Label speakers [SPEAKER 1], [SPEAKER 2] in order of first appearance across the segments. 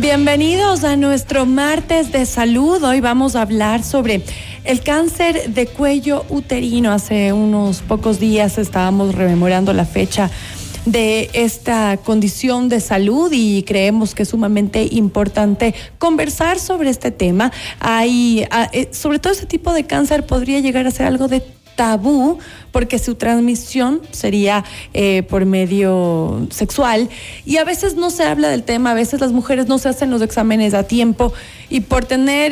[SPEAKER 1] Bienvenidos a nuestro martes de salud. Hoy vamos a hablar sobre el cáncer de cuello uterino. Hace unos pocos días estábamos rememorando la fecha de esta condición de salud y creemos que es sumamente importante conversar sobre este tema. Sobre todo este tipo de cáncer podría llegar a ser algo de tabú porque su transmisión sería por medio sexual y a veces no se habla del tema, a veces las mujeres no se hacen los exámenes a tiempo y por tener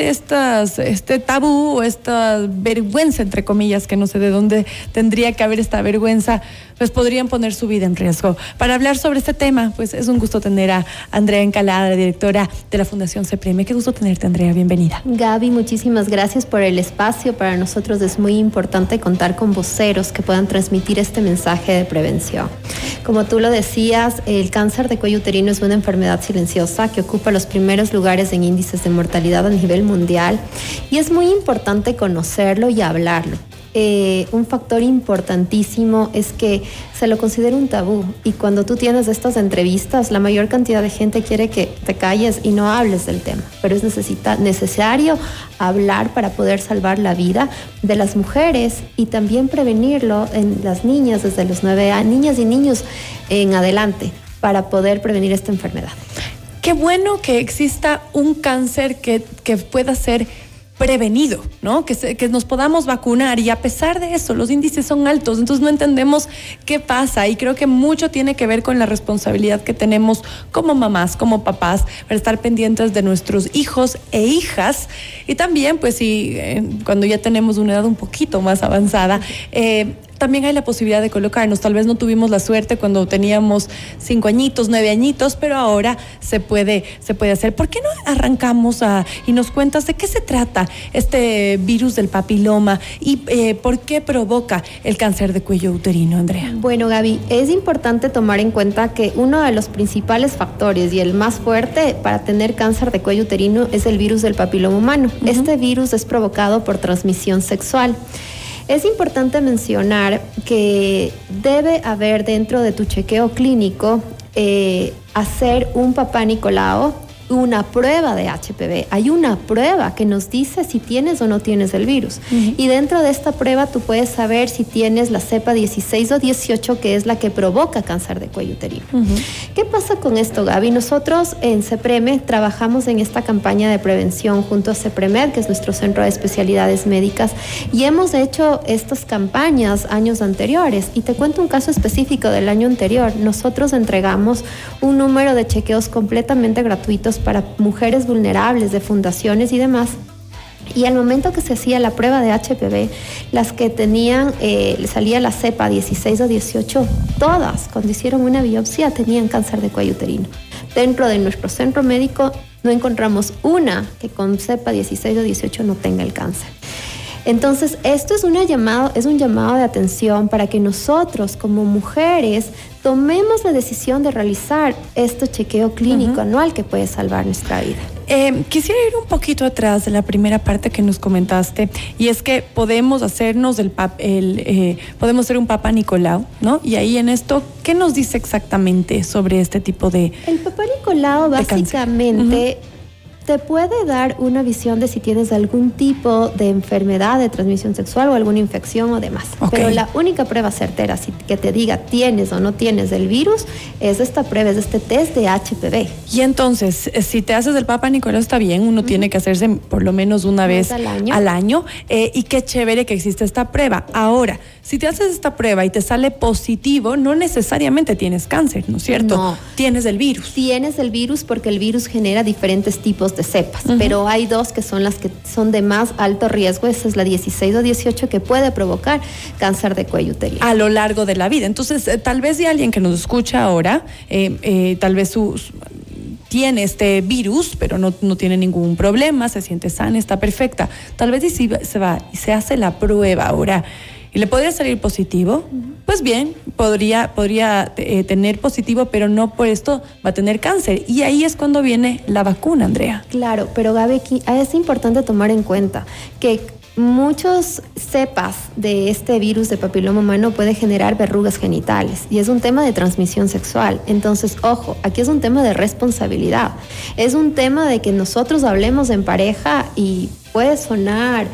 [SPEAKER 1] este tabú o esta vergüenza, entre comillas, que no sé de dónde tendría que haber esta vergüenza, pues podrían poner su vida en riesgo. Para hablar sobre este tema, pues es un gusto tener a Andrea Encalada, la directora de la Fundación CEPREME. Qué gusto tenerte, Andrea, bienvenida.
[SPEAKER 2] Gaby, muchísimas gracias por el espacio. Para nosotros es muy importante contar con voceros que puedan transmitir este mensaje de prevención. Como tú lo decías, el cáncer de cuello uterino es una enfermedad silenciosa que ocupa los primeros lugares en índices de mortalidad a nivel mundial y es muy importante conocerlo y hablarlo. Un factor importantísimo es que se lo considera un tabú y cuando tú tienes estas entrevistas la mayor cantidad de gente quiere que te calles y no hables del tema, pero es necesario hablar para poder salvar la vida de las mujeres y también prevenirlo en las niñas desde los 9 años, niñas y niños en adelante, para poder prevenir esta enfermedad.
[SPEAKER 1] Qué bueno que exista un cáncer que pueda ser prevenido, ¿no? Que nos podamos vacunar y a pesar de eso los índices son altos, entonces no entendemos qué pasa y creo que mucho tiene que ver con la responsabilidad que tenemos como mamás, como papás, para estar pendientes de nuestros hijos e hijas y también pues cuando ya tenemos una edad un poquito más avanzada, también hay la posibilidad de colocarnos. Tal vez no tuvimos la suerte cuando teníamos 5 añitos, 9 añitos, pero ahora se puede hacer. ¿Por qué no arrancamos y nos cuentas de qué se trata este virus del papiloma y por qué provoca el cáncer de cuello uterino, Andrea?
[SPEAKER 2] Bueno, Gaby, es importante tomar en cuenta que uno de los principales factores y el más fuerte para tener cáncer de cuello uterino es el virus del papiloma humano. Uh-huh. Este virus es provocado por transmisión sexual. Es importante mencionar que debe haber dentro de tu chequeo clínico hacer un Papá Nicolau, una prueba de HPV. Hay una prueba que nos dice si tienes o no tienes el virus. Uh-huh. Y dentro de esta prueba tú puedes saber si tienes la cepa 16 o 18, que es la que provoca cáncer de cuello uterino. Uh-huh. ¿Qué pasa con esto, Gaby? Nosotros en CEPREME trabajamos en esta campaña de prevención junto a CEPREMED, que es nuestro centro de especialidades médicas, y hemos hecho estas campañas años anteriores. Y te cuento un caso específico del año anterior. Nosotros entregamos un número de chequeos completamente gratuitos para mujeres vulnerables de fundaciones y demás. Y al momento que se hacía la prueba de HPV, las que tenían, salía la cepa 16 o 18, todas, cuando hicieron una biopsia, tenían cáncer de cuello uterino. Dentro de nuestro centro médico no encontramos una que con cepa 16 o 18 no tenga el cáncer. Entonces, esto es un llamado de atención para que nosotros como mujeres tomemos la decisión de realizar este chequeo clínico anual que puede salvar nuestra vida.
[SPEAKER 1] Quisiera ir un poquito atrás de la primera parte que nos comentaste, y es que podemos hacernos podemos hacer un Papá Nicolau, ¿no? Y ahí en esto, ¿qué nos dice exactamente sobre este tipo de
[SPEAKER 2] El Papá Nicolau básicamente te puede dar una visión de si tienes algún tipo de enfermedad de transmisión sexual o alguna infección o demás. Okay. Pero la única prueba certera que te diga tienes o no tienes el virus es esta prueba, es este test de HPV.
[SPEAKER 1] Y entonces, si te haces el Papá Nicolau está bien, uno tiene que hacerse por lo menos una vez al año y qué chévere que existe esta prueba. Ahora, si te haces esta prueba y te sale positivo, no necesariamente tienes cáncer, ¿no es cierto?
[SPEAKER 2] No.
[SPEAKER 1] Tienes el virus.
[SPEAKER 2] Tienes el virus porque el virus genera diferentes tipos de cepas, pero hay dos que son las que son de más alto riesgo. Esa es la 16 o 18 que puede provocar cáncer de cuello uterino
[SPEAKER 1] a lo largo de la vida. Entonces, tal vez de alguien que nos escucha ahora, tal vez tiene este virus, pero no tiene ningún problema, se siente sana, está perfecta. Tal vez si se va y se hace la prueba ahora y le podría salir positivo, pues bien, podría tener positivo, pero no por esto va a tener cáncer. Y ahí es cuando viene la vacuna, Andrea.
[SPEAKER 2] Claro, pero Gaby, aquí es importante tomar en cuenta que muchos cepas de este virus de papiloma humano puede generar verrugas genitales y es un tema de transmisión sexual. Entonces, ojo, aquí es un tema de responsabilidad. Es un tema de que nosotros hablemos en pareja y puede sonar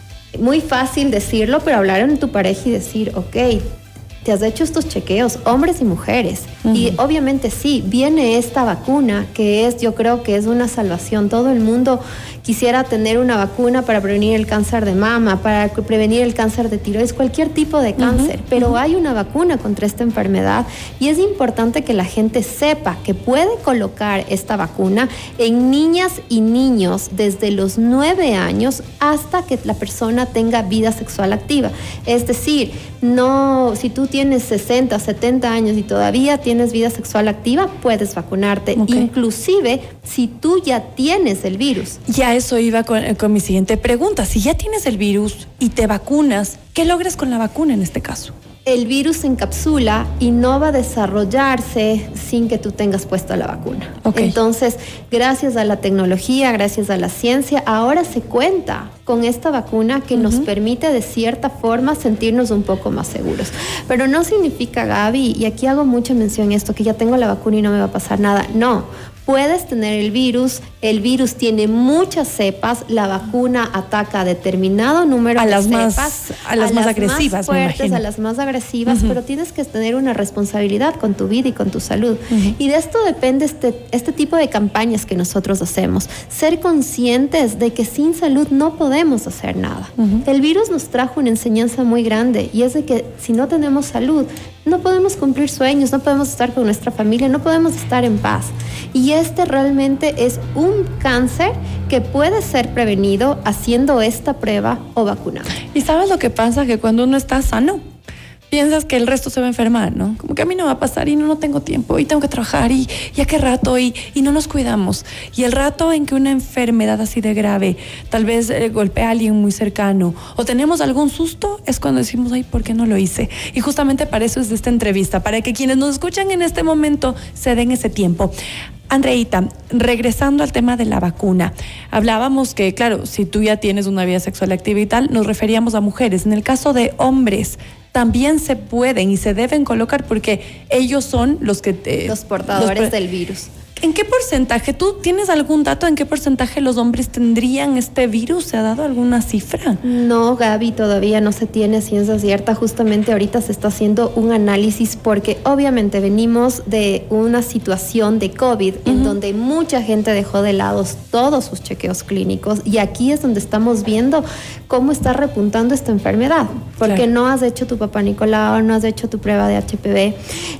[SPEAKER 2] muy fácil decirlo, pero hablar en tu pareja y decir, ok, te has hecho estos chequeos, hombres y mujeres. Y obviamente sí, viene esta vacuna que es, yo creo que es una salvación. Todo el mundo quisiera tener una vacuna para prevenir el cáncer de mama, para prevenir el cáncer de tiroides, cualquier tipo de cáncer. Pero hay una vacuna contra esta enfermedad y es importante que la gente sepa que puede colocar esta vacuna en niñas y niños desde los 9 años hasta que la persona tenga vida sexual activa. Es decir, no, si tú tienes 60, 70 años y todavía tienes vida sexual activa, puedes vacunarte. Inclusive si tú ya tienes el virus.
[SPEAKER 1] Ya eso iba con mi siguiente pregunta. Si ya tienes el virus y te vacunas, ¿qué logras con la vacuna en este caso?
[SPEAKER 2] El virus se encapsula y no va a desarrollarse sin que tú tengas puesta la vacuna. Entonces, gracias a la tecnología, gracias a la ciencia, ahora se cuenta con esta vacuna que nos permite de cierta forma sentirnos un poco más seguros. Pero no significa, Gaby, y aquí hago mucha mención esto, que ya tengo la vacuna y no me va a pasar nada. No. Puedes tener el virus tiene muchas cepas, la vacuna ataca a determinado número de cepas.
[SPEAKER 1] A las más agresivas,
[SPEAKER 2] más fuertes, a las más agresivas, pero tienes que tener una responsabilidad con tu vida y con tu salud. Y de esto depende este tipo de campañas que nosotros hacemos. Ser conscientes de que sin salud no podemos hacer nada. El virus nos trajo una enseñanza muy grande y es de que si no tenemos salud, no podemos cumplir sueños, no podemos estar con nuestra familia, no podemos estar en paz. Y este realmente es un cáncer que puede ser prevenido haciendo esta prueba o vacunando.
[SPEAKER 1] ¿Y sabes lo que pasa? Que cuando uno está sano, piensas que el resto se va a enfermar, ¿no? Como que a mí no va a pasar y no tengo tiempo y tengo que trabajar y ya qué rato y no nos cuidamos. Y el rato en que una enfermedad así de grave tal vez golpea a alguien muy cercano o tenemos algún susto, es cuando decimos, ay, ¿por qué no lo hice? Y justamente para eso es de esta entrevista, para que quienes nos escuchan en este momento se den ese tiempo. Andreita, regresando al tema de la vacuna, hablábamos que, claro, si tú ya tienes una vida sexual activa y tal, nos referíamos a mujeres. En el caso de hombres, también se pueden y se deben colocar porque ellos son los que...
[SPEAKER 2] los portadores del virus.
[SPEAKER 1] ¿En qué porcentaje? ¿Tú tienes algún dato en qué porcentaje los hombres tendrían este virus? ¿Se ha dado alguna cifra?
[SPEAKER 2] No, Gaby, todavía no se tiene ciencia cierta. Justamente ahorita se está haciendo un análisis porque obviamente venimos de una situación de COVID en donde mucha gente dejó de lado todos sus chequeos clínicos y aquí es donde estamos viendo cómo está repuntando esta enfermedad. Porque no has hecho tu papá Nicolau, no has hecho tu prueba de HPV,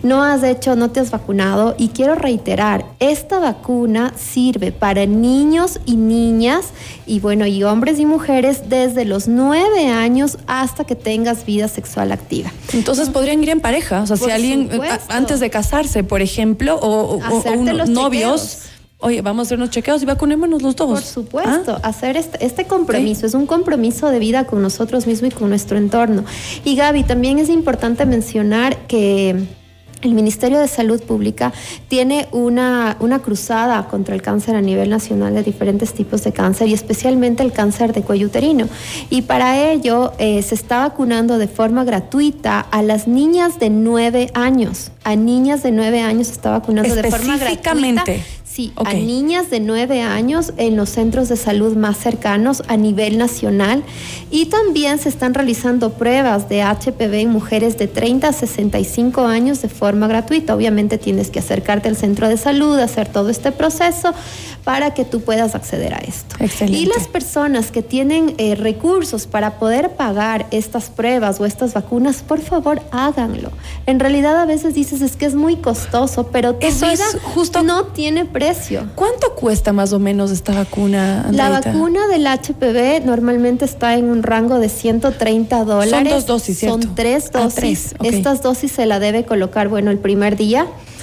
[SPEAKER 2] no te has vacunado y quiero reiterar, esta vacuna sirve para niños y niñas y hombres y mujeres desde los 9 años hasta que tengas vida sexual activa.
[SPEAKER 1] Entonces podrían ir en pareja, o sea, si alguien antes de casarse, por ejemplo, o unos novios, chequeos. Oye, vamos a hacer unos chequeos y vacunémonos los dos.
[SPEAKER 2] Por supuesto, hacer este compromiso, es un compromiso de vida con nosotros mismos y con nuestro entorno. Y Gaby, también es importante mencionar que el Ministerio de Salud Pública tiene una cruzada contra el cáncer a nivel nacional de diferentes tipos de cáncer y especialmente el cáncer de cuello uterino. Y para ello se está vacunando de forma gratuita a las niñas de 9 años. A niñas de 9 años se está vacunando de forma gratuita. Sí, a niñas de 9 años en los centros de salud más cercanos a nivel nacional y también se están realizando pruebas de HPV en mujeres de 30 a 65 años de forma gratuita. Obviamente tienes que acercarte al centro de salud, hacer todo este proceso para que tú puedas acceder a esto.
[SPEAKER 1] Excelente.
[SPEAKER 2] Y las personas que tienen recursos para poder pagar estas pruebas o estas vacunas, por favor háganlo. En realidad a veces dices es que es muy costoso, pero tu vida no tiene precio.
[SPEAKER 1] ¿Cuánto cuesta más o menos esta vacuna, Andreita?
[SPEAKER 2] La vacuna del HPV normalmente está en un rango de $130.
[SPEAKER 1] Son 2 dosis, ¿cierto?
[SPEAKER 2] Son 3 dosis. Estas dosis se la debe colocar, el primer día.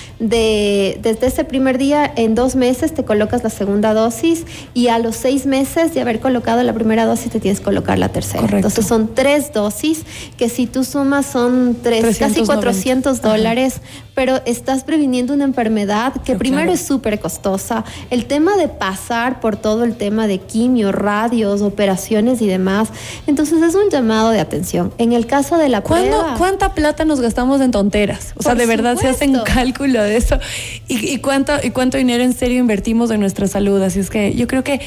[SPEAKER 2] Desde ese primer día, en 2 meses te colocas la segunda dosis y a los 6 meses de haber colocado la primera dosis te tienes que colocar la tercera.
[SPEAKER 1] Correcto.
[SPEAKER 2] Entonces son 3 dosis que si tú sumas son casi $400 pero estás previniendo una enfermedad que primero es súper costosa. El tema de pasar por todo el tema de quimio, radios, operaciones y demás. Entonces es un llamado de atención. En el caso de la prueba...
[SPEAKER 1] ¿Cuánta plata nos gastamos en tonteras? O sea, de verdad se hacen cálculo de eso. ¿Y cuánto dinero en serio invertimos en nuestra salud? Así es que yo creo que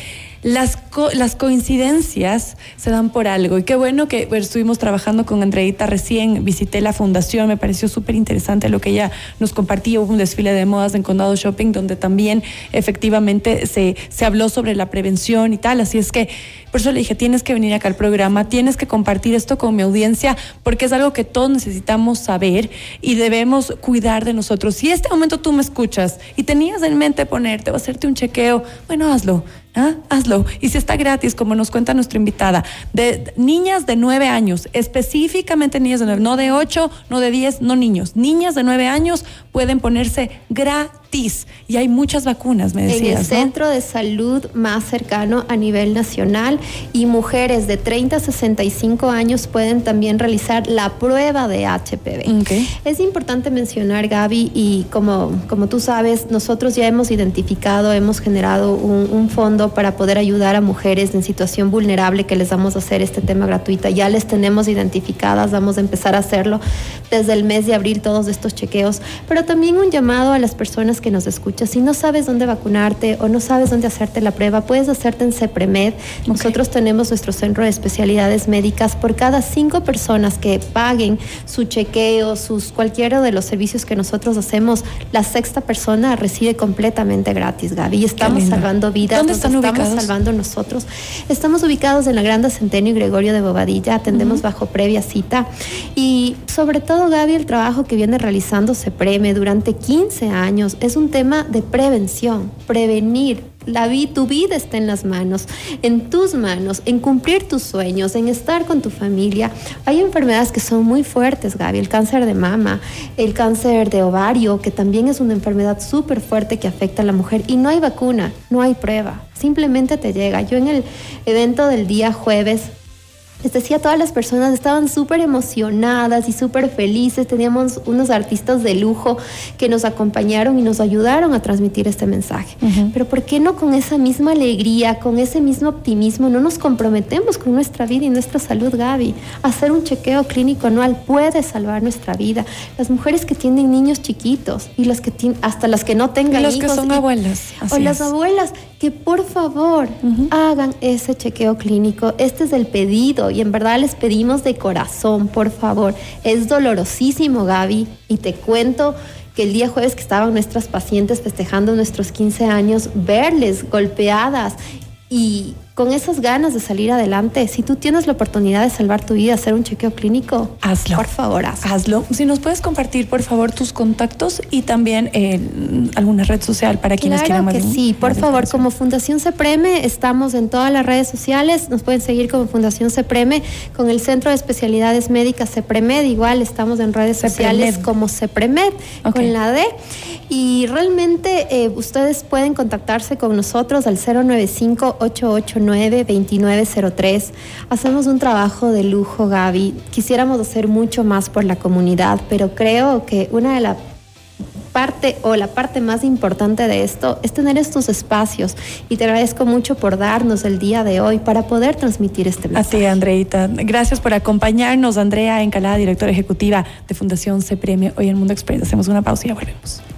[SPEAKER 1] las coincidencias se dan por algo. Y qué bueno que estuvimos trabajando con Andreita recién, visité la fundación, me pareció súper interesante lo que ella nos compartía. Hubo un desfile de modas en Condado Shopping donde también efectivamente se habló sobre la prevención y tal. Así es que por eso le dije, tienes que venir acá al programa, tienes que compartir esto con mi audiencia, porque es algo que todos necesitamos saber y debemos cuidar de nosotros. Si en este momento tú me escuchas y tenías en mente ponerte o hacerte un chequeo, bueno, hazlo. Hazlo. Y si está gratis, como nos cuenta nuestra invitada, de niñas de 9 años, específicamente niñas de 9, no de 8, no de 10, no niños. Niñas de 9 años pueden ponerse gratis. Y hay muchas vacunas, me decías,
[SPEAKER 2] en el centro de salud más cercano a nivel nacional, y mujeres de 30 a 65 años pueden también realizar la prueba de HPV.
[SPEAKER 1] Okay.
[SPEAKER 2] Es importante mencionar, Gaby, y como tú sabes, nosotros ya hemos identificado, hemos generado un fondo para poder ayudar a mujeres en situación vulnerable, que les vamos a hacer este tema gratuito. Ya les tenemos identificadas, vamos a empezar a hacerlo desde el mes de abril, todos estos chequeos, pero también un llamado a las personas que nos escuchan. Si no sabes dónde vacunarte o no sabes dónde hacerte la prueba, puedes hacerte en CEPREMED. Okay. Nosotros tenemos nuestro centro de especialidades médicas. Por cada 5 personas que paguen su chequeo, cualquiera de los servicios que nosotros hacemos, la 6ª persona recibe completamente gratis, Gaby. Y estamos salvando vidas.
[SPEAKER 1] ¿Dónde están ubicados?
[SPEAKER 2] Estamos salvando nosotros. Estamos ubicados en la Granda Centenio y Gregorio de Bobadilla. Atendemos bajo previa cita. Y sobre todo, Gaby, el trabajo que viene realizando CEPREME durante 15 años es un tema de prevención, prevenir. Tu vida está en las manos, en tus manos, en cumplir tus sueños, en estar con tu familia. Hay enfermedades que son muy fuertes, Gaby, el cáncer de mama, el cáncer de ovario, que también es una enfermedad súper fuerte que afecta a la mujer, y no hay vacuna, no hay prueba, simplemente te llega. Yo en el evento del día jueves les decía, todas las personas estaban súper emocionadas y súper felices. Teníamos unos artistas de lujo que nos acompañaron y nos ayudaron a transmitir este mensaje. Pero ¿por qué no con esa misma alegría, con ese mismo optimismo, no nos comprometemos con nuestra vida y nuestra salud, Gaby? Hacer un chequeo clínico anual puede salvar nuestra vida. Las mujeres que tienen niños chiquitos y las que hasta las que no tengan hijos.
[SPEAKER 1] Las que son abuelas.
[SPEAKER 2] O las abuelas, que por favor hagan ese chequeo clínico. Este es el pedido. Y en verdad les pedimos de corazón, por favor. Es dolorosísimo, Gaby, y te cuento que el día jueves que estaban nuestras pacientes festejando nuestros 15 años, verles golpeadas y con esas ganas de salir adelante. Si tú tienes la oportunidad de salvar tu vida, hacer un chequeo clínico,
[SPEAKER 1] hazlo.
[SPEAKER 2] Por favor,
[SPEAKER 1] hazlo. Si nos puedes compartir, por favor, tus contactos y también alguna red social para quienes quieran más.
[SPEAKER 2] Claro que sí, por favor. Como Fundación CEPREME estamos en todas las redes sociales. Nos pueden seguir como Fundación CEPREME, con el Centro de Especialidades Médicas CEPREMED. Igual estamos en redes sociales como CEPREMED, con la D. Y realmente ustedes pueden contactarse con nosotros al 095-889-2903. Hacemos un trabajo de lujo, Gaby. Quisiéramos hacer mucho más por la comunidad, pero creo que la parte más importante de esto es tener estos espacios, y te agradezco mucho por darnos el día de hoy para poder transmitir este mensaje.
[SPEAKER 1] A ti, Andreita. Gracias por acompañarnos. Andrea Encalada, directora ejecutiva de Fundación CEPREME, hoy en Mundo Express. Hacemos una pausa y ya volvemos.